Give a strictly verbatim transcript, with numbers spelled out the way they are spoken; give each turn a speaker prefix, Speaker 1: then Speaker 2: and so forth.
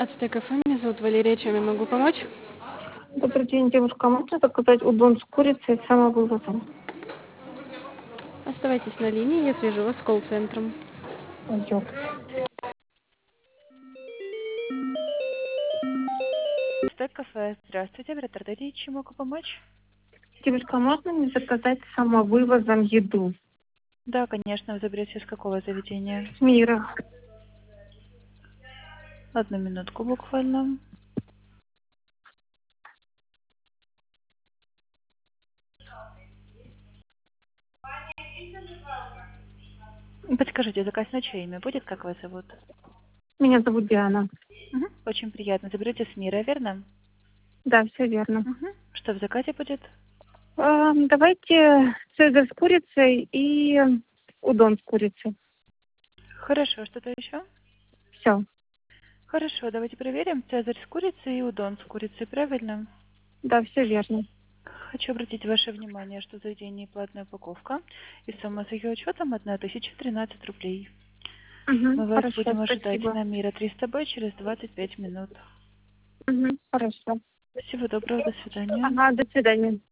Speaker 1: Ацтек кафе, меня зовут Валерия, чем я могу помочь?
Speaker 2: Добрый день, девушка. Можно заказать удон с курицей с самовывозом?
Speaker 1: Оставайтесь на линии, я свяжу вас с колл-центром.
Speaker 2: Идет.
Speaker 3: Ацтек кафе. Здравствуйте, в Роттердате. Чем могу помочь?
Speaker 2: Девушка, можно мне заказать с самовывозом еду?
Speaker 3: Да, конечно. Вы заберете из какого заведения?
Speaker 2: С мира.
Speaker 3: Одну минутку буквально. Подскажите, заказ на чье имя будет? Как вас зовут?
Speaker 2: Меня зовут Диана.
Speaker 3: Угу. Очень приятно. Заберете с мира, верно?
Speaker 2: Да, все верно.
Speaker 3: Угу. Что в заказе будет?
Speaker 2: А, давайте цезарь с курицей и удон с курицей.
Speaker 3: Хорошо. Что-то еще?
Speaker 2: Все.
Speaker 3: Хорошо. Давайте проверим. Цезарь с курицей и удон с курицей. Правильно?
Speaker 2: Да, все верно.
Speaker 3: Хочу обратить ваше внимание, что в заведении платная упаковка. И сумма с ее учетом одна тысяча тринадцать рублей.
Speaker 2: Угу,
Speaker 3: Мы вас
Speaker 2: хорошо,
Speaker 3: будем ожидать
Speaker 2: спасибо.
Speaker 3: на Мира триста Б через двадцать пять минут.
Speaker 2: Угу, хорошо.
Speaker 3: Всего доброго. До свидания.
Speaker 2: Ага, до свидания.